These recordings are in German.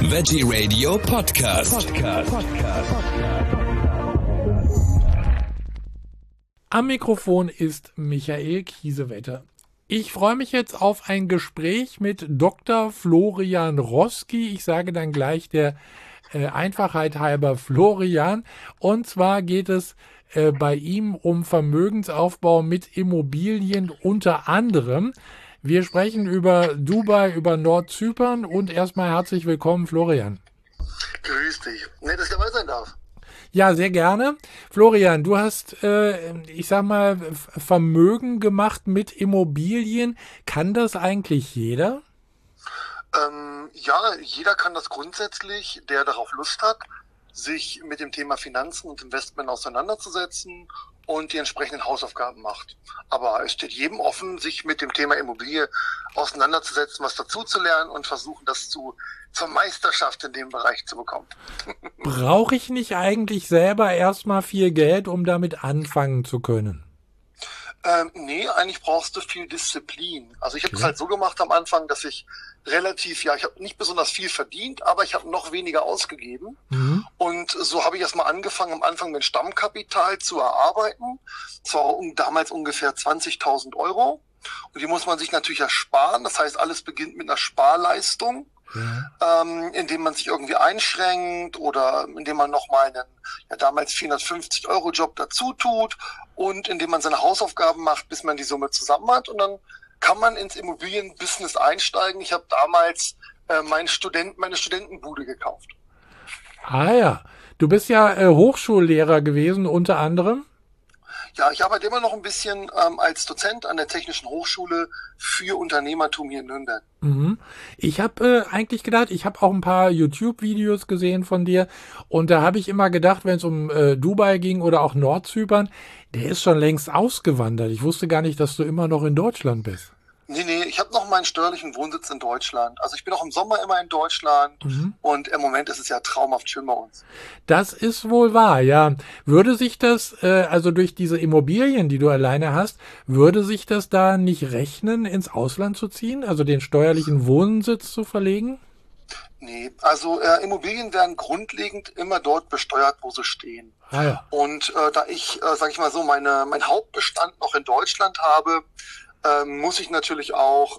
Veggie Radio Podcast. Am Mikrofon ist Michael Kiesewetter. Ich freue mich jetzt auf ein Gespräch mit Dr. Florian Roski. Ich sage dann gleich der Einfachheit halber Florian. Und zwar geht es bei ihm um Vermögensaufbau mit Immobilien unter anderem. Wir sprechen über Dubai, über Nordzypern und erstmal herzlich willkommen, Florian. Grüß dich. Nett, dass ich dabei sein darf. Ja, sehr gerne. Florian, du hast, ich sag mal, Vermögen gemacht mit Immobilien. Kann das eigentlich jeder? Ja, jeder kann das grundsätzlich, der darauf Lust hat, sich mit dem Thema Finanzen und Investment auseinanderzusetzen und die entsprechenden Hausaufgaben macht. Aber es steht jedem offen, sich mit dem Thema Immobilie auseinanderzusetzen, was dazu zu lernen und versuchen, das zur Meisterschaft in dem Bereich zu bekommen. Brauche ich nicht eigentlich selber erstmal viel Geld, um damit anfangen zu können? Nee, eigentlich brauchst du viel Disziplin. Also ich habe es halt so gemacht am Anfang, dass ich ich habe nicht besonders viel verdient, aber ich habe noch weniger ausgegeben. Mhm. Und so habe ich erstmal angefangen, am Anfang mit Stammkapital zu erarbeiten. Das war damals ungefähr 20.000 €. Und die muss man sich natürlich ersparen. Das heißt, alles beginnt mit einer Sparleistung. Ja. Indem man sich irgendwie einschränkt oder indem man nochmal einen, damals 450-€ Job dazu tut und indem man seine Hausaufgaben macht, bis man die Summe zusammen hat, und dann kann man ins Immobilienbusiness einsteigen. Ich habe damals meine Studentenbude gekauft. Ah ja, du bist ja Hochschullehrer gewesen unter anderem. Ja, ich arbeite immer noch ein bisschen als Dozent an der Technischen Hochschule für Unternehmertum hier in Nürnberg. Mhm. Ich habe eigentlich gedacht, ich habe auch ein paar YouTube-Videos gesehen von dir und da habe ich immer gedacht, wenn es um Dubai ging oder auch Nordzypern, der ist schon längst ausgewandert. Ich wusste gar nicht, dass du immer noch in Deutschland bist. Nee, ich habe noch meinen steuerlichen Wohnsitz in Deutschland. Also ich bin auch im Sommer immer in Deutschland und im Moment ist es ja traumhaft schön bei uns. Das ist wohl wahr, ja. Würde sich das, also durch diese Immobilien, die du alleine hast, würde sich das da nicht rechnen, ins Ausland zu ziehen, also den steuerlichen Wohnsitz zu verlegen? Nee, also Immobilien werden grundlegend immer dort besteuert, wo sie stehen. Ah ja. Und da ich, sage ich mal so, mein Hauptbestand noch in Deutschland habe, darf ich natürlich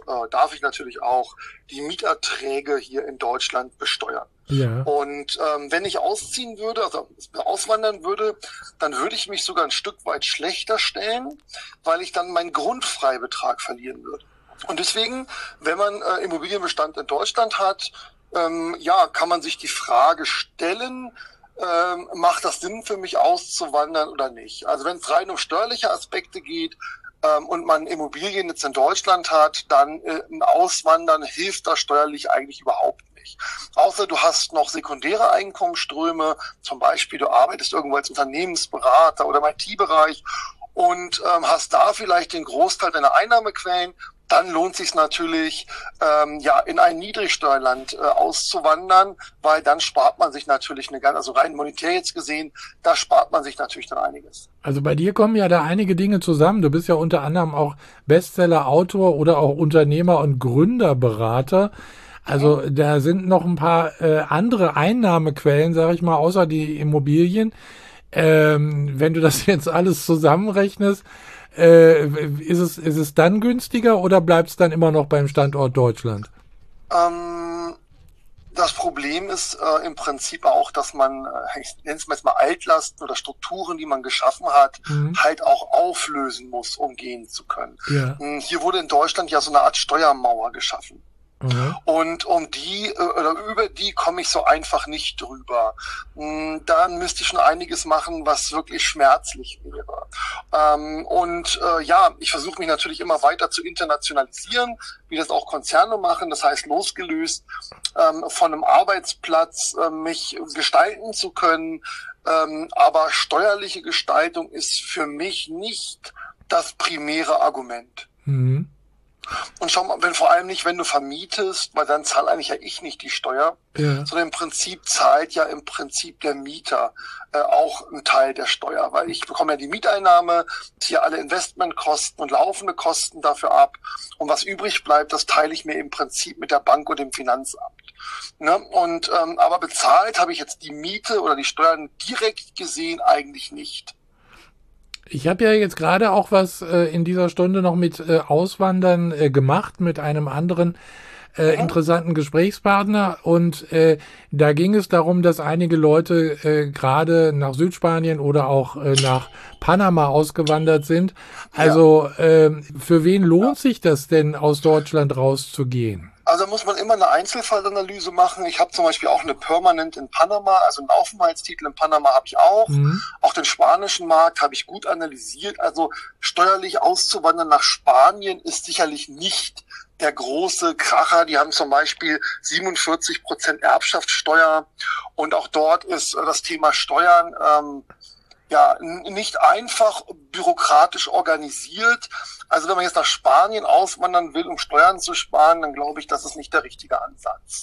auch die Mieterträge hier in Deutschland besteuern. Ja. Und wenn ich ausziehen würde, also auswandern würde, dann würde ich mich sogar ein Stück weit schlechter stellen, weil ich dann meinen Grundfreibetrag verlieren würde. Und deswegen, wenn man Immobilienbestand in Deutschland hat, kann man sich die Frage stellen, macht das Sinn für mich auszuwandern oder nicht? Also wenn es rein um steuerliche Aspekte geht, und man Immobilien jetzt in Deutschland hat, dann ein Auswandern hilft da steuerlich eigentlich überhaupt nicht. Außer du hast noch sekundäre Einkommensströme, zum Beispiel du arbeitest irgendwo als Unternehmensberater oder im IT-Bereich und hast da vielleicht den Großteil deiner Einnahmequellen, dann lohnt es sich natürlich, in ein Niedrigsteuerland auszuwandern, weil dann spart man sich natürlich also rein monetär jetzt gesehen, da spart man sich natürlich dann einiges. Also bei dir kommen ja da einige Dinge zusammen. Du bist ja unter anderem auch Bestseller-Autor oder auch Unternehmer und Gründerberater. Also da sind noch ein paar andere Einnahmequellen, sage ich mal, außer die Immobilien. Wenn du das jetzt alles zusammenrechnest, ist es dann günstiger oder bleibt es dann immer noch beim Standort Deutschland? Das Problem ist im Prinzip auch, dass man, ich nenne es mal jetzt mal Altlasten oder Strukturen, die man geschaffen hat, halt auch auflösen muss, um gehen zu können. Ja. Hier wurde in Deutschland ja so eine Art Steuermauer geschaffen. Und über die komme ich so einfach nicht drüber. Dann müsste ich schon einiges machen, was wirklich schmerzlich wäre. Ich versuche mich natürlich immer weiter zu internationalisieren, wie das auch Konzerne machen. Das heißt, losgelöst von einem Arbeitsplatz mich gestalten zu können. Aber steuerliche Gestaltung ist für mich nicht das primäre Argument. Und schau mal, vor allem nicht, wenn du vermietest, weil dann zahle eigentlich ja ich nicht die Steuer, sondern im Prinzip zahlt ja im Prinzip der Mieter auch einen Teil der Steuer, weil ich bekomme ja die Mieteinnahme, ziehe alle Investmentkosten und laufende Kosten dafür ab und was übrig bleibt, das teile ich mir im Prinzip mit der Bank und dem Finanzamt. Ne? Und aber bezahlt habe ich jetzt die Miete oder die Steuern direkt gesehen eigentlich nicht. Ich habe ja jetzt gerade auch was in dieser Stunde noch mit Auswandern gemacht, mit einem anderen interessanten Gesprächspartner. Und da ging es darum, dass einige Leute gerade nach Südspanien oder auch nach Panama ausgewandert sind. Also für wen lohnt sich das denn, aus Deutschland rauszugehen? Also muss man immer eine Einzelfallanalyse machen. Ich habe zum Beispiel auch eine Permanent in Panama, also einen Aufenthaltstitel in Panama habe ich auch. Auch den spanischen Markt habe ich gut analysiert. Also steuerlich auszuwandern nach Spanien ist sicherlich nicht der große Kracher. Die haben zum Beispiel 47% Erbschaftssteuer und auch dort ist das Thema Steuern nicht einfach bürokratisch organisiert. Also wenn man jetzt nach Spanien auswandern will, um Steuern zu sparen, dann glaube ich, das ist nicht der richtige Ansatz.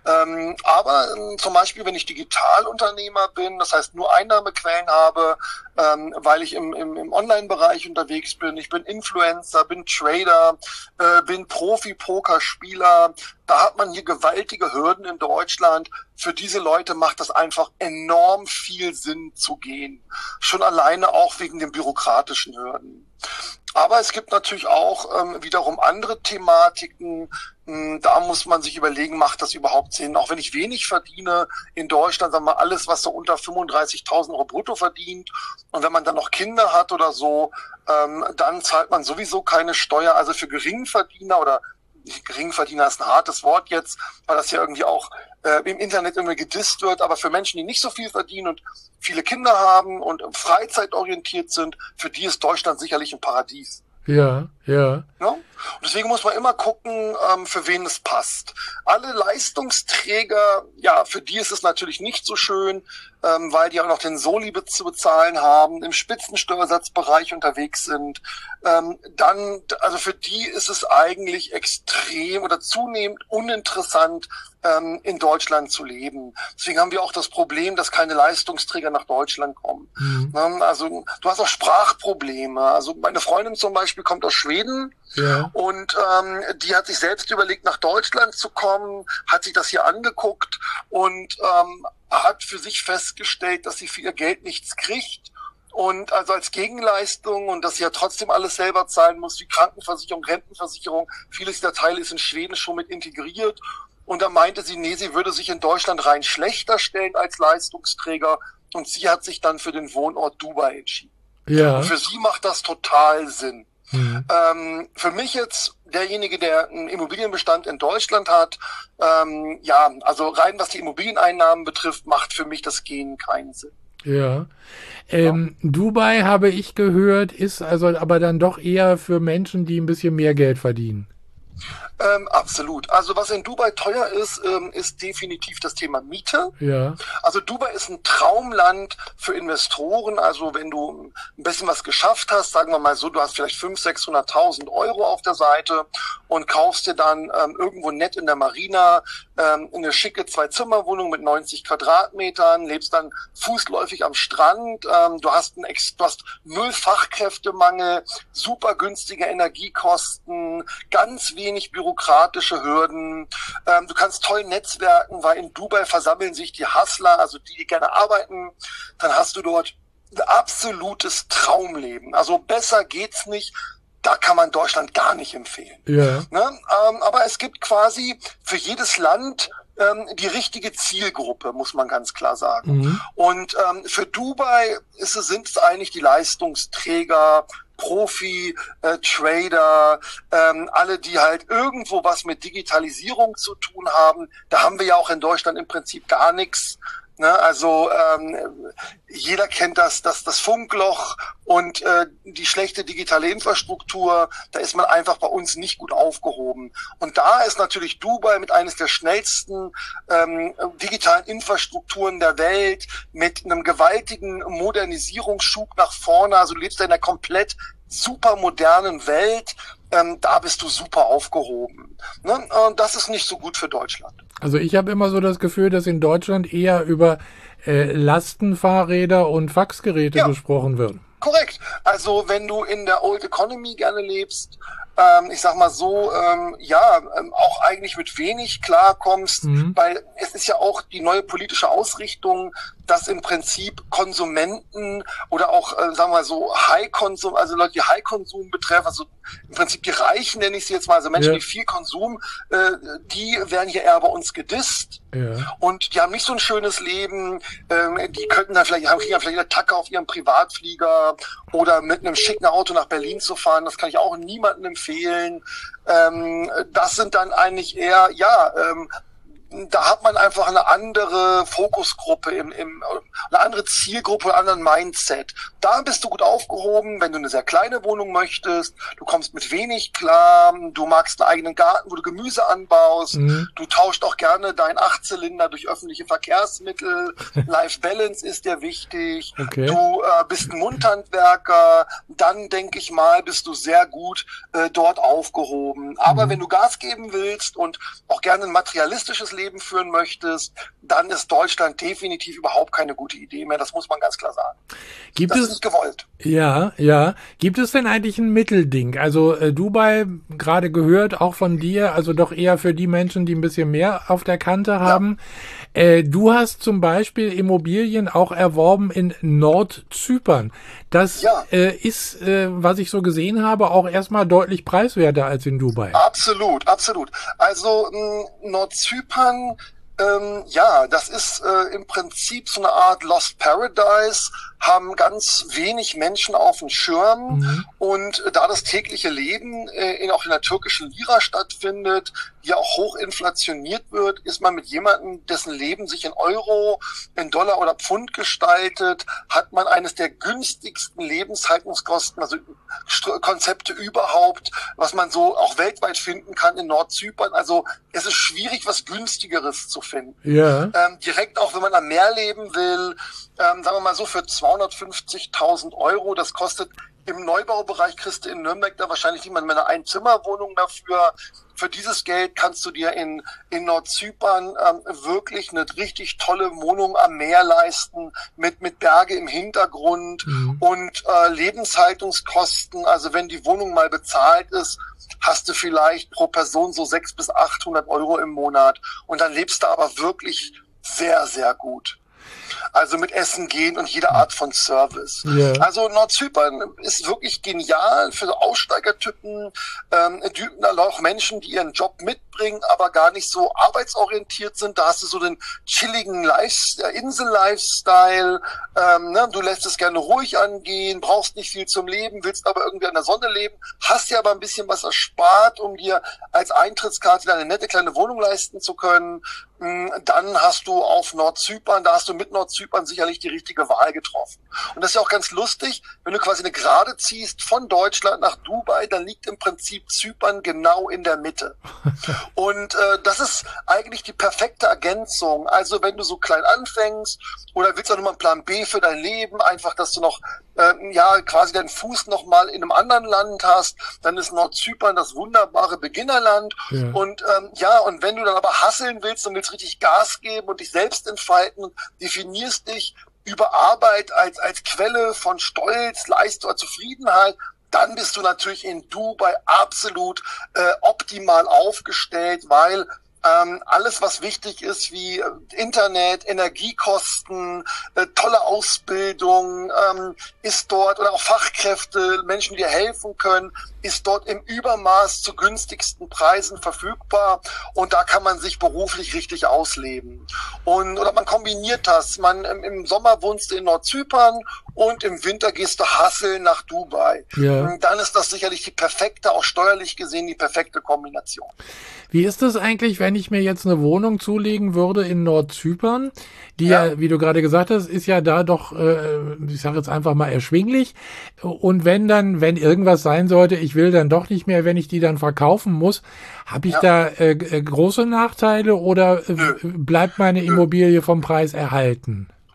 Aber zum Beispiel, wenn ich Digitalunternehmer bin, das heißt nur Einnahmequellen habe, weil ich im Online-Bereich unterwegs bin, ich bin Influencer, bin Trader, bin Profi-Pokerspieler, da hat man hier gewaltige Hürden in Deutschland. Für diese Leute macht das einfach enorm viel Sinn zu gehen. Schon alleine auch wegen den bürokratischen Hürden. Aber es gibt natürlich auch wiederum andere Thematiken. Da muss man sich überlegen, macht das überhaupt Sinn? Auch wenn ich wenig verdiene in Deutschland, sagen wir mal, alles, was so unter 35.000 Euro brutto verdient. Und wenn man dann noch Kinder hat oder so, dann zahlt man sowieso keine Steuer. Also für Geringverdiener oder Geringverdiener ist ein hartes Wort jetzt, weil das ja irgendwie auch im Internet irgendwie gedisst wird, aber für Menschen, die nicht so viel verdienen und viele Kinder haben und freizeitorientiert sind, für die ist Deutschland sicherlich ein Paradies. Ja. Und deswegen muss man immer gucken, für wen es passt. Alle Leistungsträger, für die ist es natürlich nicht so schön, weil die auch noch den Soli zu bezahlen haben, im Spitzensteuersatzbereich unterwegs sind. Also für die ist es eigentlich extrem oder zunehmend uninteressant, in Deutschland zu leben. Deswegen haben wir auch das Problem, dass keine Leistungsträger nach Deutschland kommen. Also du hast auch Sprachprobleme. Also meine Freundin zum Beispiel kommt aus Schweden und die hat sich selbst überlegt, nach Deutschland zu kommen, hat sich das hier angeguckt und hat für sich festgestellt, dass sie für ihr Geld nichts kriegt. Und also als Gegenleistung und dass sie ja trotzdem alles selber zahlen muss, wie Krankenversicherung, Rentenversicherung, vieles der Teile ist in Schweden schon mit integriert. Und da meinte sie, nee, sie würde sich in Deutschland rein schlechter stellen als Leistungsträger. Und sie hat sich dann für den Wohnort Dubai entschieden. Ja. Und für sie macht das total Sinn. Für mich jetzt, derjenige, der einen Immobilienbestand in Deutschland hat, also rein was die Immobilieneinnahmen betrifft, macht für mich das Gehen keinen Sinn. Ja. Dubai, habe ich gehört, ist also aber dann doch eher für Menschen, die ein bisschen mehr Geld verdienen. Absolut. Also was in Dubai teuer ist, ist definitiv das Thema Miete. Ja. Also Dubai ist ein Traumland für Investoren. Also wenn du ein bisschen was geschafft hast, sagen wir mal so, du hast vielleicht 500.000, 600.000 Euro auf der Seite und kaufst dir dann irgendwo nett in der Marina eine schicke 2-Zimmer-Wohnung mit 90 Quadratmetern, lebst dann fußläufig am Strand, du hast 0 Fachkräftemangel, super günstige Energiekosten, ganz wenig bürokratische Hürden. Du kannst toll netzwerken, weil in Dubai versammeln sich die Hustler, also die gerne arbeiten. Dann hast du dort ein absolutes Traumleben. Also besser geht's nicht. Da kann man Deutschland gar nicht empfehlen. Ja. Ne? Aber es gibt quasi für jedes Land die richtige Zielgruppe, muss man ganz klar sagen. Und für Dubai sind es eigentlich die Leistungsträger, Profi, Trader, alle, die halt irgendwo was mit Digitalisierung zu tun haben. Da haben wir ja auch in Deutschland im Prinzip gar nichts. Ne? Also jeder kennt das Funkloch und die schlechte digitale Infrastruktur. Da ist man einfach bei uns nicht gut aufgehoben. Und da ist natürlich Dubai mit eines der schnellsten digitalen Infrastrukturen der Welt, mit einem gewaltigen Modernisierungsschub nach vorne. Also du lebst in einer komplett super modernen Welt. da bist du super aufgehoben. Ne? Und das ist nicht so gut für Deutschland. Also ich habe immer so das Gefühl, dass in Deutschland eher über Lastenfahrräder und Faxgeräte gesprochen wird. Korrekt. Also wenn du in der Old Economy gerne lebst, ich sag mal so, auch eigentlich mit wenig klarkommst, weil es ist ja auch die neue politische Ausrichtung, dass im Prinzip Konsumenten oder auch, sagen wir mal so, High-Konsum, also Leute, die High-Konsum betreffen, also im Prinzip die Reichen, nenne ich sie jetzt mal, also Menschen, die viel Konsum, die werden hier eher bei uns gedisst. Ja. Und die haben nicht so ein schönes Leben, die könnten dann kriegen dann vielleicht eine Tacke auf ihrem Privatflieger oder mit einem schicken Auto nach Berlin zu fahren, das kann ich auch niemandem empfehlen. Das sind dann eigentlich eher, da hat man einfach eine andere Fokusgruppe, eine andere Zielgruppe, einen anderen Mindset. Da bist du gut aufgehoben, wenn du eine sehr kleine Wohnung möchtest, du kommst mit wenig klar, du magst einen eigenen Garten, wo du Gemüse anbaust, du tauscht auch gerne deinen Achtzylinder durch öffentliche Verkehrsmittel, Life Balance ist dir wichtig, du bist ein Mundhandwerker, dann denke ich mal, bist du sehr gut dort aufgehoben. Aber wenn du Gas geben willst und auch gerne ein materialistisches Leben führen möchtest, dann ist Deutschland definitiv überhaupt keine gute Idee mehr. Das muss man ganz klar sagen. Das ist nicht gewollt. Ja. Gibt es denn eigentlich ein Mittelding? Also Dubai, gerade gehört, auch von dir, also doch eher für die Menschen, die ein bisschen mehr auf der Kante haben. Ja. Du hast zum Beispiel Immobilien auch erworben in Nordzypern. Das ist, was ich so gesehen habe, auch erstmal deutlich preiswerter als in Dubai. Absolut. Also Nordzypern, das ist im Prinzip so eine Art Lost Paradise, haben ganz wenig Menschen auf dem Schirm und da das tägliche Leben auch in der türkischen Lira stattfindet, die auch hoch inflationiert wird, ist man mit jemandem, dessen Leben sich in Euro, in Dollar oder Pfund gestaltet, hat man eines der günstigsten Lebenshaltungskosten, also Konzepte überhaupt, was man so auch weltweit finden kann in Nordzypern. Also es ist schwierig, was Günstigeres zu finden. Ja. Direkt auch, wenn man am Meer leben will, sagen wir mal so, für 250.000 Euro, das kostet im Neubaubereich, kriegst du in Nürnberg da wahrscheinlich nicht mal eine Einzimmerwohnung dafür. Für dieses Geld kannst du dir in Nordzypern wirklich eine richtig tolle Wohnung am Meer leisten, mit Berge im Hintergrund und Lebenshaltungskosten. Also wenn die Wohnung mal bezahlt ist, hast du vielleicht pro Person so 600 bis 800 Euro im Monat. Und dann lebst du aber wirklich sehr, sehr gut. Also mit Essen gehen und jede Art von Service. Yeah. Also Nordzypern ist wirklich genial für so Aussteigertypen, auch Menschen, die ihren Job mitbringen, aber gar nicht so arbeitsorientiert sind. Da hast du so den chilligen Insel-Lifestyle. Du lässt es gerne ruhig angehen, brauchst nicht viel zum Leben, willst aber irgendwie an der Sonne leben, hast dir aber ein bisschen was erspart, um dir als Eintrittskarte eine nette kleine Wohnung leisten zu können. Dann hast du auf Nordzypern, da hast du mit Nordzypern sicherlich die richtige Wahl getroffen. Und das ist ja auch ganz lustig, wenn du quasi eine Gerade ziehst von Deutschland nach Dubai, dann liegt im Prinzip Zypern genau in der Mitte. Und das ist eigentlich die perfekte Ergänzung. Also wenn du so klein anfängst oder willst du noch mal einen Plan B für dein Leben, einfach, dass du noch quasi deinen Fuß noch mal in einem anderen Land hast, dann ist Nordzypern das wunderbare Beginnerland. Ja. Und und wenn du dann aber hustlen willst und willst richtig Gas geben und dich selbst entfalten und definierst dich über Arbeit als Quelle von Stolz, Leistung oder Zufriedenheit, dann bist du natürlich in Dubai absolut optimal aufgestellt, weil alles, was wichtig ist, wie Internet, Energiekosten, tolle Ausbildung, ist dort, oder auch Fachkräfte, Menschen, die dir helfen können, ist dort im Übermaß zu günstigsten Preisen verfügbar, und da kann man sich beruflich richtig ausleben. Oder man kombiniert das. Im Sommer wohnst du in Nordzypern und im Winter gehst du hustlen nach Dubai. Ja. Dann ist das sicherlich die perfekte, auch steuerlich gesehen, die perfekte Kombination. Wie ist das eigentlich, wenn ich mir jetzt eine Wohnung zulegen würde in Nordzypern? Die ja, wie du gerade gesagt hast, ist ja da doch, ich sage jetzt einfach mal, erschwinglich. Und wenn irgendwas sein sollte, ich will dann doch nicht mehr, wenn ich die dann verkaufen muss, habe ich da große Nachteile, oder bleibt meine Immobilie vom Preis erhalten?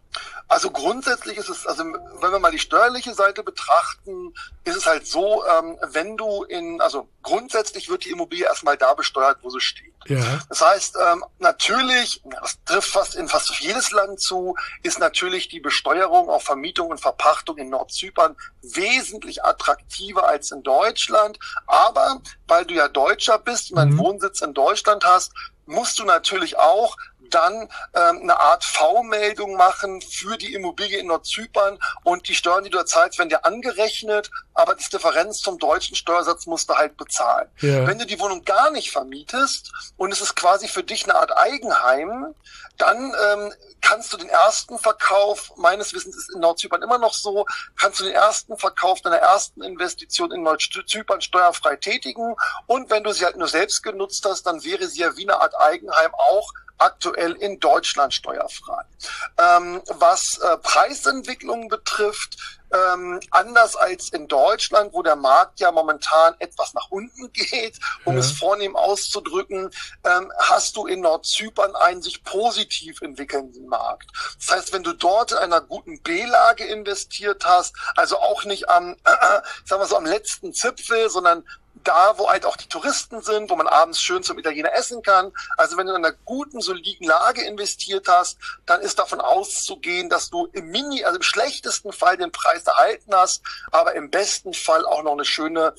Also grundsätzlich ist es, also wenn wir mal die steuerliche Seite betrachten, ist es halt so, wenn du also grundsätzlich wird die Immobilie erstmal da besteuert, wo sie steht. Ja. Das heißt, natürlich, das trifft fast auf jedes Land zu, ist natürlich die Besteuerung auf Vermietung und Verpachtung in Nordzypern wesentlich attraktiver als in Deutschland. Aber weil du ja Deutscher bist und einen Wohnsitz in Deutschland hast, musst du natürlich auch dann eine Art V-Meldung machen für die Immobilie in Nordzypern und die Steuern, die du zahlst, werden dir angerechnet, aber die Differenz zum deutschen Steuersatz musst du halt bezahlen. Ja. Wenn du die Wohnung gar nicht vermietest und es ist quasi für dich eine Art Eigenheim, dann kannst du den ersten Verkauf, meines Wissens ist in Nordzypern immer noch so, kannst du den ersten Verkauf deiner ersten Investition in Nordzypern steuerfrei tätigen und wenn du sie halt nur selbst genutzt hast, dann wäre sie ja wie eine Art Eigenheim auch aktuell in Deutschland steuerfrei. Was Preisentwicklung betrifft, anders als in Deutschland, wo der Markt ja momentan etwas nach unten geht, um es vornehm auszudrücken, hast du in Nordzypern einen sich positiv entwickelnden Markt. Das heißt, wenn du dort in einer guten B-Lage investiert hast, also auch nicht am letzten Zipfel, sondern da, wo halt auch die Touristen sind, wo man abends schön zum Italiener essen kann. Also wenn du in einer guten, soliden Lage investiert hast, dann ist davon auszugehen, dass du im schlechtesten Fall den Preis erhalten hast, aber im besten Fall auch noch eine schöne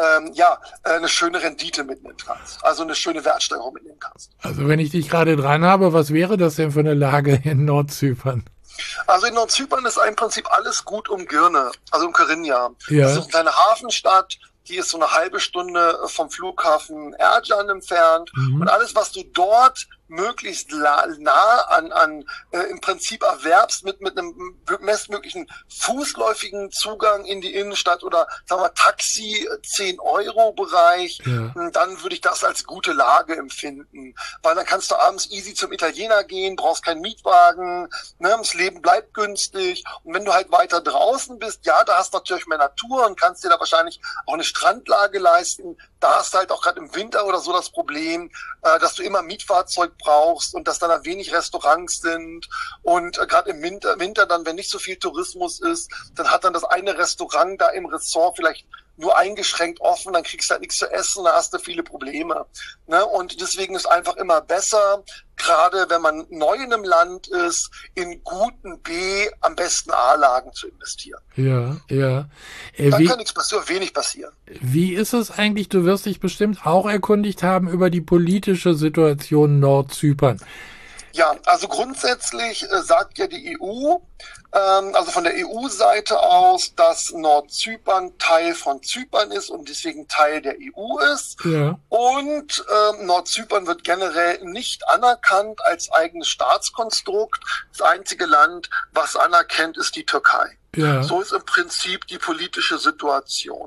Rendite mitnehmen kannst. Also eine schöne Wertsteigerung mitnehmen kannst. Also wenn ich dich gerade dran habe, was wäre das denn für eine Lage in Nordzypern? Also in Nordzypern ist im Prinzip alles gut um Girne, also um Kyrenia. Ja. Das ist eine kleine Hafenstadt. Die ist so eine halbe Stunde vom Flughafen Ercan entfernt. Und alles, was du dort möglichst nah an im Prinzip erwerbst mit einem bestmöglichen fußläufigen Zugang in die Innenstadt oder sagen wir Taxi 10-Euro-Bereich, dann würde ich das als gute Lage empfinden. Weil dann kannst du abends easy zum Italiener gehen, brauchst keinen Mietwagen, ne, das Leben bleibt günstig. Und wenn du halt weiter draußen bist, ja, da hast du natürlich mehr Natur und kannst dir da wahrscheinlich auch eine Strandlage leisten. Da hast du halt auch gerade im Winter oder so das Problem, dass du immer Mietfahrzeug brauchst und dass dann da wenig Restaurants sind und gerade im Winter dann, wenn nicht so viel Tourismus ist, dann hat dann das eine Restaurant da im Ressort vielleicht nur eingeschränkt offen, dann kriegst du halt nichts zu essen, da hast du viele Probleme. Ne? Und deswegen ist einfach immer besser, gerade wenn man neu in einem Land ist, in guten B, am besten A-Lagen zu investieren. Ja. Dann kann nichts passieren, wenig passieren. Wie ist es eigentlich, du wirst dich bestimmt auch erkundigt haben über die politische Situation Nordzypern. Ja, also grundsätzlich sagt ja die EU, also von der EU-Seite aus, dass Nordzypern Teil von Zypern ist und deswegen Teil der EU ist. Ja. Und Nordzypern wird generell nicht anerkannt als eigenes Staatskonstrukt. Das einzige Land, was anerkennt, ist die Türkei. Ja. So ist im Prinzip die politische Situation.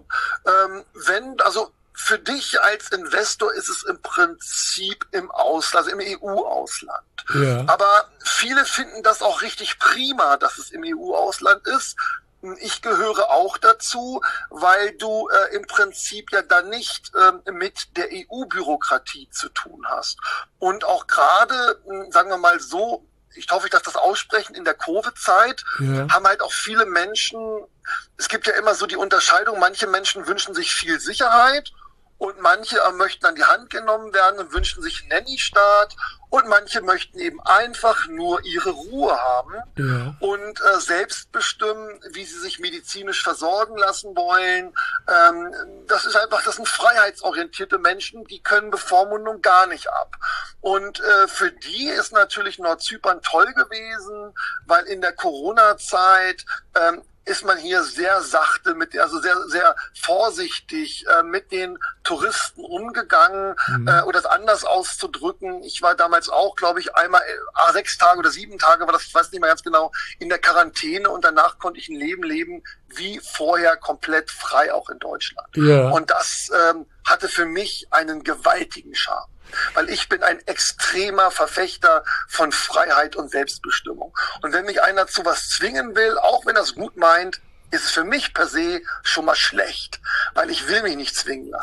Für dich als Investor ist es im Prinzip im Ausland, also im EU-Ausland. Ja. Aber viele finden das auch richtig prima, dass es im EU-Ausland ist. Ich gehöre auch dazu, weil du im Prinzip ja dann nicht mit der EU-Bürokratie zu tun hast. Und auch gerade, sagen wir mal so, ich hoffe, ich darf das aussprechen, in der Covid-Zeit haben halt auch viele Menschen, es gibt ja immer so die Unterscheidung, manche Menschen wünschen sich viel Sicherheit und manche möchten an die Hand genommen werden und wünschen sich einen Nanny-Staat und manche möchten eben einfach nur ihre Ruhe haben und selbst bestimmen, wie sie sich medizinisch versorgen lassen wollen. Das sind freiheitsorientierte Menschen, die können Bevormundung gar nicht ab. Und für die ist natürlich Nordzypern toll gewesen, weil in der Corona-Zeit ist man hier sehr sachte, sehr, sehr vorsichtig mit den Touristen umgegangen, oder es anders auszudrücken. Ich war damals auch, glaube ich, einmal 6 Tage oder 7 Tage, war das, ich weiß nicht mehr ganz genau, in der Quarantäne und danach konnte ich ein Leben leben, wie vorher komplett frei auch in Deutschland. Ja. Und das hatte für mich einen gewaltigen Charme. Weil ich bin ein extremer Verfechter von Freiheit und Selbstbestimmung. Und wenn mich einer zu was zwingen will, auch wenn er es gut meint, ist es für mich per se schon mal schlecht, weil ich will mich nicht zwingen lassen.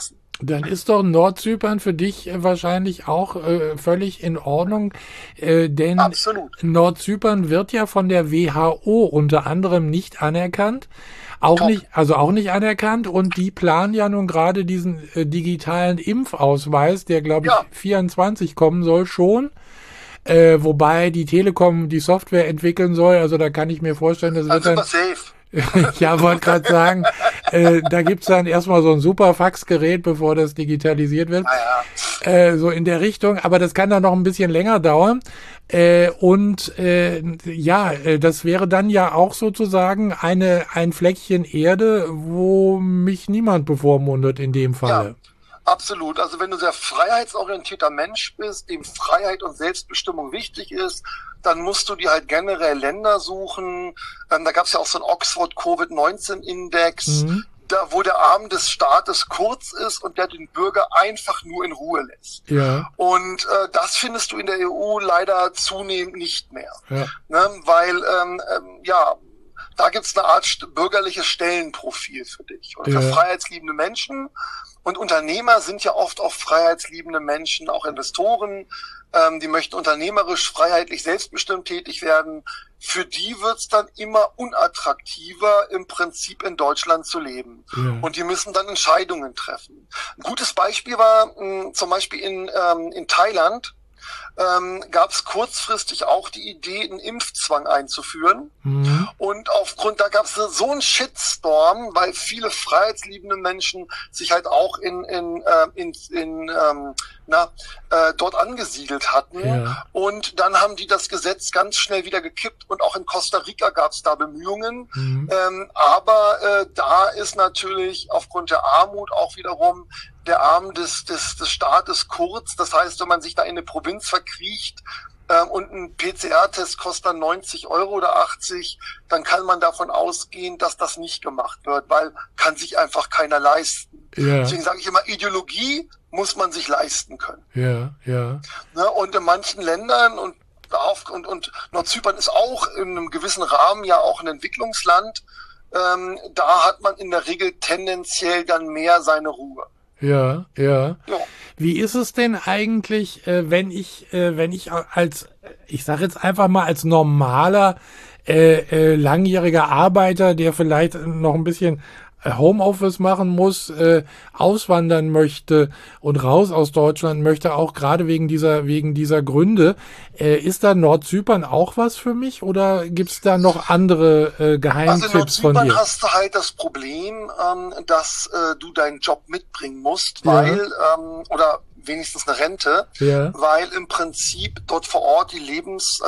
Dann ist doch Nordzypern für dich wahrscheinlich auch völlig in Ordnung, denn Absolut. Nordzypern wird ja von der WHO unter anderem nicht anerkannt, auch nicht anerkannt, und die planen ja nun gerade diesen digitalen Impfausweis, der glaube ich 24 kommen soll schon. Wobei die Telekom die Software entwickeln soll, also da kann ich mir vorstellen, das wird dann... Safe. Ja, wollte gerade sagen, da gibt's dann erstmal so ein super Faxgerät, bevor das digitalisiert wird. So in der Richtung, aber das kann dann noch ein bisschen länger dauern. Das wäre dann ja auch sozusagen ein Fleckchen Erde, wo mich niemand bevormundet in dem Falle. Ja. Absolut. Also wenn du sehr freiheitsorientierter Mensch bist, dem Freiheit und Selbstbestimmung wichtig ist, dann musst du dir halt generell Länder suchen. Da gab es ja auch so einen Oxford-Covid-19-Index, wo der Arm des Staates kurz ist und der den Bürger einfach nur in Ruhe lässt. Ja. Und das findest du in der EU leider zunehmend nicht mehr. Ja. Ne? Weil, da gibt's eine Art bürgerliches Stellenprofil für dich oder für freiheitsliebende Menschen. Und Unternehmer sind ja oft auch freiheitsliebende Menschen, auch Investoren, die möchten unternehmerisch, freiheitlich, selbstbestimmt tätig werden. Für die wird's dann immer unattraktiver, im Prinzip in Deutschland zu leben. Ja. Und die müssen dann Entscheidungen treffen. Ein gutes Beispiel war zum Beispiel in Thailand. Gab es kurzfristig auch die Idee, einen Impfzwang einzuführen. Und da gab es so einen Shitstorm, weil viele freiheitsliebende Menschen sich halt auch dort angesiedelt hatten. Ja. Und dann haben die das Gesetz ganz schnell wieder gekippt und auch in Costa Rica gab es da Bemühungen. Aber da ist natürlich aufgrund der Armut auch wiederum der Arm des Staates kurz. Das heißt, wenn man sich da in eine Provinz verkriecht und ein PCR-Test kostet dann 90 € oder 80, dann kann man davon ausgehen, dass das nicht gemacht wird, weil kann sich einfach keiner leisten. Ja. Deswegen sage ich immer, Ideologie muss man sich leisten können. Ja, ja. Ne, und in manchen Ländern und Nordzypern ist auch in einem gewissen Rahmen ja auch ein Entwicklungsland, da hat man in der Regel tendenziell dann mehr seine Ruhe. Ja, ja. Wie ist es denn eigentlich, wenn ich als, ich sage jetzt einfach mal als normaler, langjähriger Arbeiter, der vielleicht noch ein bisschen Homeoffice machen muss, auswandern möchte und raus aus Deutschland möchte, auch gerade wegen dieser Gründe. Ist da Nordzypern auch was für mich oder gibt's da noch andere Geheimtipps von dir? Also in Nordzypern hast du halt das Problem, dass du deinen Job mitbringen musst, weil, oder wenigstens eine Rente, weil im Prinzip dort vor Ort die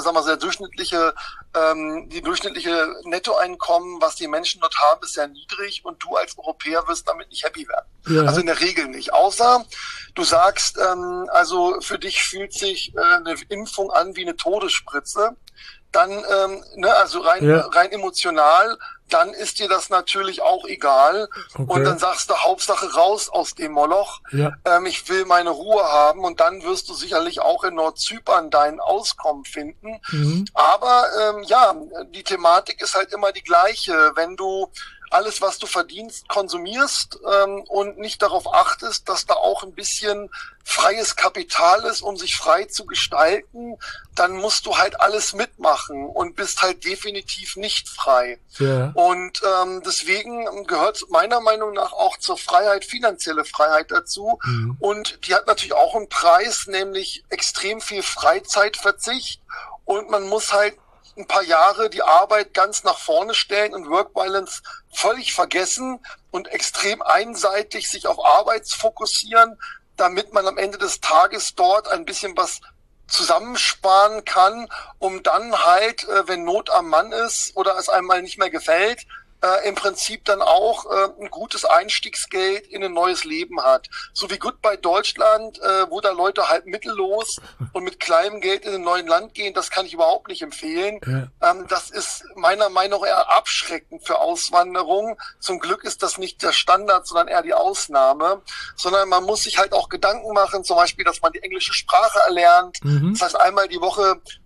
durchschnittliche Nettoeinkommen, was die Menschen dort haben, ist sehr niedrig und du als Europäer wirst damit nicht happy werden. Ja. Also in der Regel nicht. Außer du sagst, also für dich fühlt sich eine Impfung an wie eine Todesspritze, dann, rein emotional, dann ist dir das natürlich auch egal. Okay. Und dann sagst du, Hauptsache raus aus dem Moloch. Ja. Ich will meine Ruhe haben und dann wirst du sicherlich auch in Nordzypern dein Auskommen finden. Aber die Thematik ist halt immer die gleiche. Wenn du alles, was du verdienst, konsumierst und nicht darauf achtest, dass da auch ein bisschen freies Kapital ist, um sich frei zu gestalten, dann musst du halt alles mitmachen und bist halt definitiv nicht frei. Ja. Und deswegen gehört meiner Meinung nach auch zur Freiheit finanzielle Freiheit dazu. Und die hat natürlich auch einen Preis, nämlich extrem viel Freizeitverzicht. Und man muss halt ein paar Jahre die Arbeit ganz nach vorne stellen und Work-Balance völlig vergessen und extrem einseitig sich auf Arbeit fokussieren, damit man am Ende des Tages dort ein bisschen was zusammensparen kann, um dann halt, wenn Not am Mann ist oder es einem mal nicht mehr gefällt, im Prinzip dann auch ein gutes Einstiegsgeld in ein neues Leben hat. So wie Goodbye Deutschland, wo da Leute halt mittellos und mit kleinem Geld in ein neues Land gehen, das kann ich überhaupt nicht empfehlen. Ja. Das ist meiner Meinung nach eher abschreckend für Auswanderung. Zum Glück ist das nicht der Standard, sondern eher die Ausnahme. Sondern man muss sich halt auch Gedanken machen, zum Beispiel, dass man die englische Sprache erlernt. Das heißt, einmal die Woche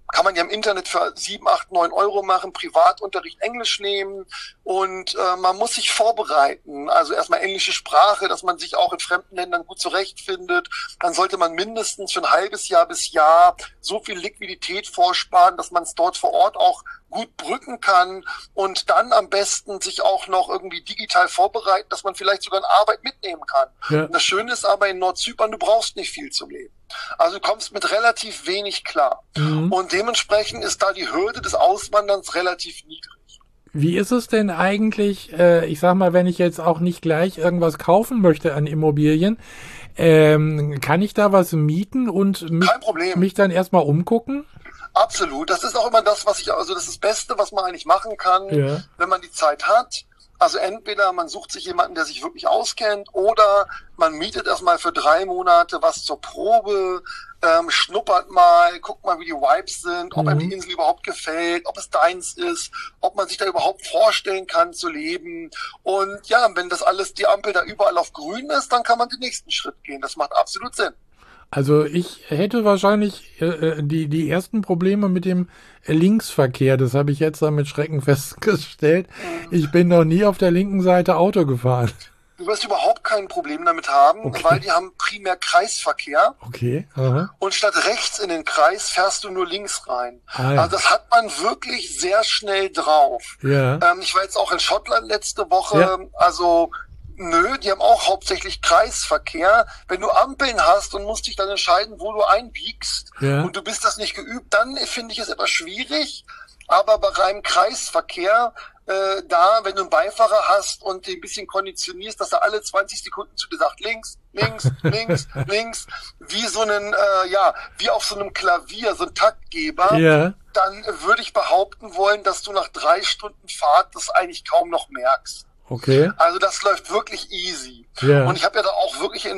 kann man ja im Internet für 7, 8, 9 Euro machen, Privatunterricht Englisch nehmen und man muss sich vorbereiten. Also erstmal englische Sprache, dass man sich auch in fremden Ländern gut zurechtfindet. Dann sollte man mindestens für ein halbes Jahr bis Jahr so viel Liquidität vorsparen, dass man es dort vor Ort auch gut brücken kann und dann am besten sich auch noch irgendwie digital vorbereiten, dass man vielleicht sogar eine Arbeit mitnehmen kann. Ja. Und das Schöne ist aber in Nordzypern, du brauchst nicht viel zum Leben. Also du kommst mit relativ wenig klar. Und dementsprechend ist da die Hürde des Auswanderns relativ niedrig. Wie ist es denn eigentlich, ich sag mal, wenn ich jetzt auch nicht gleich irgendwas kaufen möchte an Immobilien, kann ich da was mieten und mich dann erstmal umgucken? Absolut. Das ist auch immer das, das ist das Beste, was man eigentlich machen kann, wenn man die Zeit hat. Also entweder man sucht sich jemanden, der sich wirklich auskennt, oder man mietet erstmal für 3 Monate was zur Probe, schnuppert mal, guckt mal, wie die Vibes sind, ob einem die Insel überhaupt gefällt, ob es deins ist, ob man sich da überhaupt vorstellen kann zu leben. Und ja, wenn das alles, die Ampel da überall auf grün ist, dann kann man den nächsten Schritt gehen. Das macht absolut Sinn. Also ich hätte wahrscheinlich die ersten Probleme mit dem Linksverkehr. Das habe ich jetzt mit Schrecken festgestellt. Ich bin noch nie auf der linken Seite Auto gefahren. Du wirst überhaupt kein Problem damit haben, weil die haben primär Kreisverkehr. Okay. Aha. Und statt rechts in den Kreis fährst du nur links rein. Also das hat man wirklich sehr schnell drauf. Ja. Ich war jetzt auch in Schottland letzte Woche. Ja. Also nö, die haben auch hauptsächlich Kreisverkehr. Wenn du Ampeln hast und musst dich dann entscheiden, wo du einbiegst und du bist das nicht geübt, dann finde ich es etwas schwierig. Aber bei reinem Kreisverkehr, wenn du einen Beifahrer hast und den ein bisschen konditionierst, dass er alle 20 Sekunden zu dir sagt, links, links, links, links, wie so einen, wie auf so einem Klavier, so ein Taktgeber, dann würde ich behaupten wollen, dass du nach 3 Stunden Fahrt das eigentlich kaum noch merkst. Okay. Also das läuft wirklich easy. Ja. Und ich habe ja da auch wirklich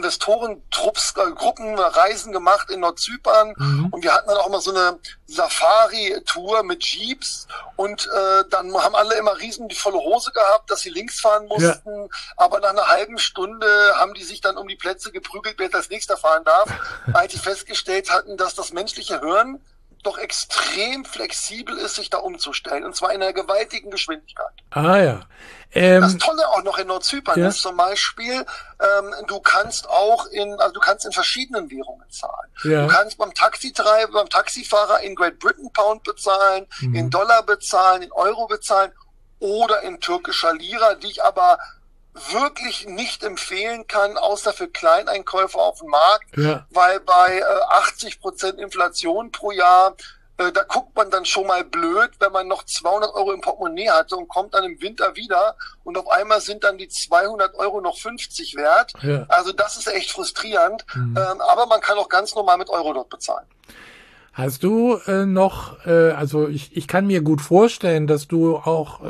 Gruppen, Reisen gemacht in Nordzypern. Und wir hatten dann auch mal so eine Safari-Tour mit Jeeps. Und dann haben alle immer die volle Hose gehabt, dass sie links fahren mussten. Ja. Aber nach einer halben Stunde haben die sich dann um die Plätze geprügelt, wer als nächster fahren darf. Als sie festgestellt hatten, dass das menschliche Hirn doch extrem flexibel ist, sich da umzustellen. Und zwar in einer gewaltigen Geschwindigkeit. Ah ja. Das Tolle auch noch in Nordzypern ist zum Beispiel, du kannst in verschiedenen Währungen zahlen. Ja. Du kannst beim Taxifahrer in Great Britain Pound bezahlen, in Dollar bezahlen, in Euro bezahlen oder in türkischer Lira, die ich aber wirklich nicht empfehlen kann, außer für Kleineinkäufer auf dem Markt, weil bei 80% Inflation pro Jahr, da guckt man dann schon mal blöd, wenn man noch 200 Euro im Portemonnaie hatte und kommt dann im Winter wieder und auf einmal sind dann die 200 Euro noch 50 wert. Ja. Also das ist echt frustrierend, aber man kann auch ganz normal mit Euro dort bezahlen. Hast du also ich kann mir gut vorstellen, dass du auch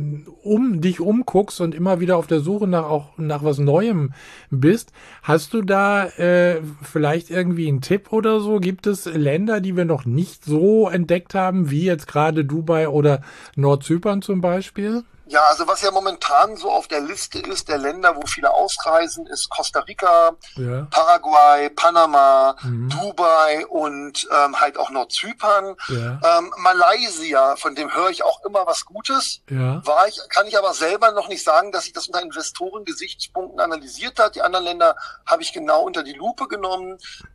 dich umguckst und immer wieder auf der Suche nach was Neuem bist. Hast du da vielleicht irgendwie einen Tipp oder so? Gibt es Länder, die wir noch nicht so entdeckt haben, wie jetzt gerade Dubai oder Nordzypern zum Beispiel? Ja, also was ja momentan so auf der Liste ist, der Länder, wo viele ausreisen, ist Costa Rica, Paraguay, Panama, Dubai und halt auch Nordzypern. Ja. Malaysia, von dem höre ich auch immer was Gutes. Ja. Kann ich aber selber noch nicht sagen, dass ich das unter Investoren-Gesichtspunkten analysiert habe. Die anderen Länder habe ich genau unter die Lupe genommen.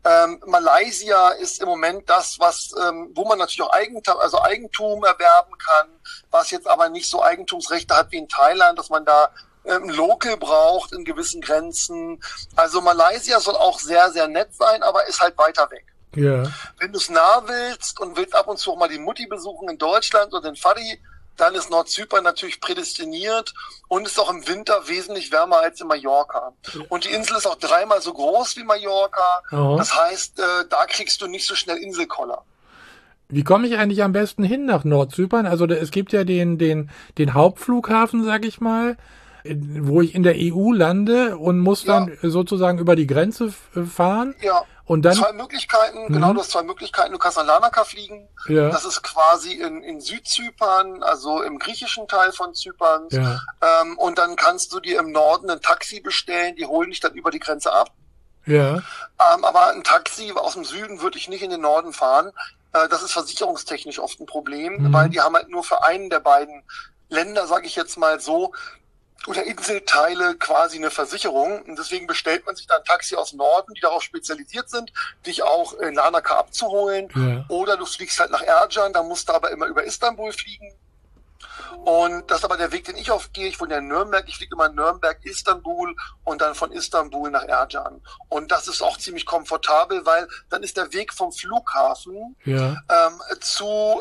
Malaysia ist im Moment das, wo man natürlich auch Eigentum erwerben kann, was jetzt aber nicht so Eigentumsrechte hat wie in Thailand, dass man da ein Local braucht in gewissen Grenzen. Also Malaysia soll auch sehr, sehr nett sein, aber ist halt weiter weg. Ja. Wenn du es nah willst und willst ab und zu auch mal die Mutti besuchen in Deutschland oder den Vati, dann ist Nordzypern natürlich prädestiniert und ist auch im Winter wesentlich wärmer als in Mallorca. Und die Insel ist auch 3-mal so groß wie Mallorca. Oh. Das heißt, da kriegst du nicht so schnell Inselkoller. Wie komme ich eigentlich am besten hin nach Nordzypern? Also es gibt ja den Hauptflughafen, sag ich mal, wo ich in der EU lande und muss dann sozusagen über die Grenze fahren. Ja. Und dann 2 Möglichkeiten, genau, du hast 2 Möglichkeiten. Du kannst nach Larnaca fliegen. Ja. Das ist quasi in Südzypern, also im griechischen Teil von Zypern. Ja. Und dann kannst du dir im Norden ein Taxi bestellen, die holen dich dann über die Grenze ab. Ja. Aber ein Taxi aus dem Süden würde ich nicht in den Norden fahren. Das ist versicherungstechnisch oft ein Problem, weil die haben halt nur für einen der beiden Länder, sage ich jetzt mal so, oder Inselteile quasi eine Versicherung. Und deswegen bestellt man sich dann ein Taxi aus Norden, die darauf spezialisiert sind, dich auch in Larnaca abzuholen. Ja. Oder du fliegst halt nach Ercan, da musst du aber immer über Istanbul fliegen. Und das ist aber der Weg, den ich oft gehe. Ich wohne ja in Nürnberg, ich fliege immer in Nürnberg, Istanbul und dann von Istanbul nach Ercan. Und das ist auch ziemlich komfortabel, weil dann ist der Weg vom Flughafen zu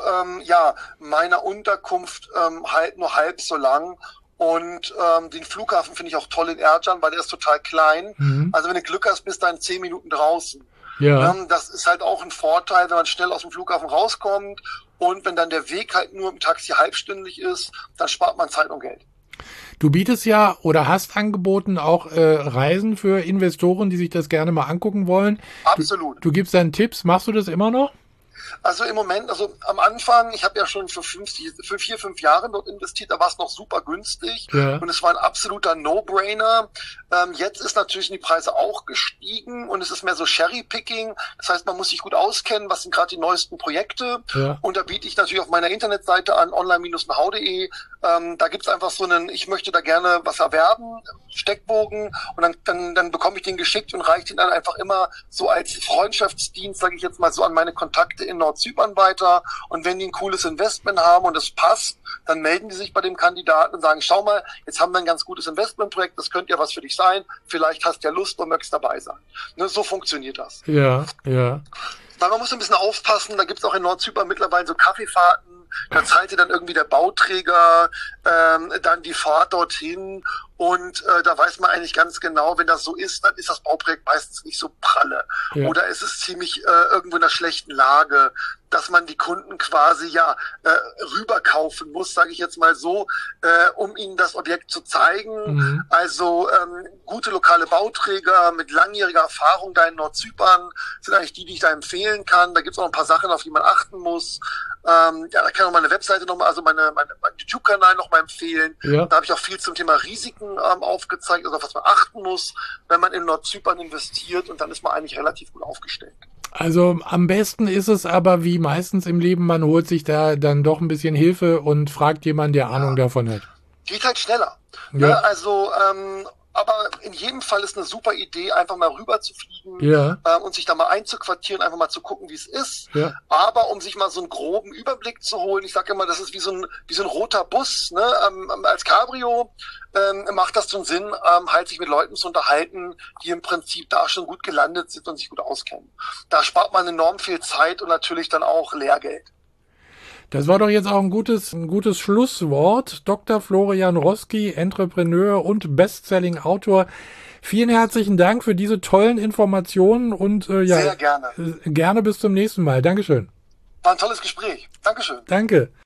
meiner Unterkunft halt nur halb so lang. Und den Flughafen finde ich auch toll in Ercan, weil der ist total klein. Also wenn du Glück hast, bist du in 10 Minuten draußen. Ja. Das ist halt auch ein Vorteil, wenn man schnell aus dem Flughafen rauskommt. Und wenn dann der Weg halt nur im Taxi halbstündlich ist, dann spart man Zeit und Geld. Du bietest ja oder hast angeboten auch Reisen für Investoren, die sich das gerne mal angucken wollen. Absolut. Du gibst dann Tipps. Machst du das immer noch? Also im Moment, also am Anfang, ich habe ja schon für 4, 5 Jahre dort investiert, da war es noch super günstig und es war ein absoluter No-Brainer. Jetzt ist natürlich die Preise auch gestiegen und es ist mehr so Cherry-Picking. Das heißt, man muss sich gut auskennen, was sind gerade die neuesten Projekte. Ja. Und da biete ich natürlich auf meiner Internetseite an, online-know.de. Da gibt's einfach so einen, ich möchte da gerne was erwerben, Steckbogen und dann bekomme ich den geschickt und reiche den dann einfach immer so als Freundschaftsdienst, sage ich jetzt mal so, an meine Kontakte in Nordzypern weiter. Und wenn die ein cooles Investment haben und es passt, dann melden die sich bei dem Kandidaten und sagen, schau mal, jetzt haben wir ein ganz gutes Investmentprojekt, das könnte ja was für dich sein, vielleicht hast du ja Lust und möchtest dabei sein. Ne, so funktioniert das. Ja, ja. Weil man muss ein bisschen aufpassen, da gibt's auch in Nordzypern mittlerweile so Kaffeefahrten, da zahlt dir dann irgendwie der Bauträger dann die Fahrt dorthin und da weiß man eigentlich ganz genau, wenn das so ist, dann ist das Bauprojekt meistens nicht so pralle. Ja. Oder es ist ziemlich irgendwo in einer schlechten Lage, dass man die Kunden quasi rüberkaufen muss, sage ich jetzt mal so, um ihnen das Objekt zu zeigen. Also gute lokale Bauträger mit langjähriger Erfahrung da in Nordzypern sind eigentlich die ich da empfehlen kann. Da gibt's auch ein paar Sachen, auf die man achten muss. Da kann ich auch meine Webseite nochmal, also mein YouTube-Kanal nochmal empfehlen. Ja. Da habe ich auch viel zum Thema Risiken aufgezeigt, also auf was man achten muss, wenn man in Nordzypern investiert, und dann ist man eigentlich relativ gut aufgestellt. Also am besten ist es aber, wie meistens im Leben, man holt sich da dann doch ein bisschen Hilfe und fragt jemanden, der Ahnung davon hat. Geht halt schneller. Ja. Ne? Also aber in jedem Fall ist eine super Idee, einfach mal rüber zu fliegen und sich da mal einzuquartieren, einfach mal zu gucken, wie es ist. Ja. Aber um sich mal so einen groben Überblick zu holen, ich sage immer, das ist wie so ein roter Bus, ne? Als Cabrio macht das schon Sinn, halt sich mit Leuten zu unterhalten, die im Prinzip da schon gut gelandet sind und sich gut auskennen. Da spart man enorm viel Zeit und natürlich dann auch Lehrgeld. Das war doch jetzt auch ein gutes Schlusswort. Dr. Florian Roski, Entrepreneur und Bestselling-Autor. Vielen herzlichen Dank für diese tollen Informationen und sehr gerne. Gerne bis zum nächsten Mal. Dankeschön. War ein tolles Gespräch. Dankeschön. Danke.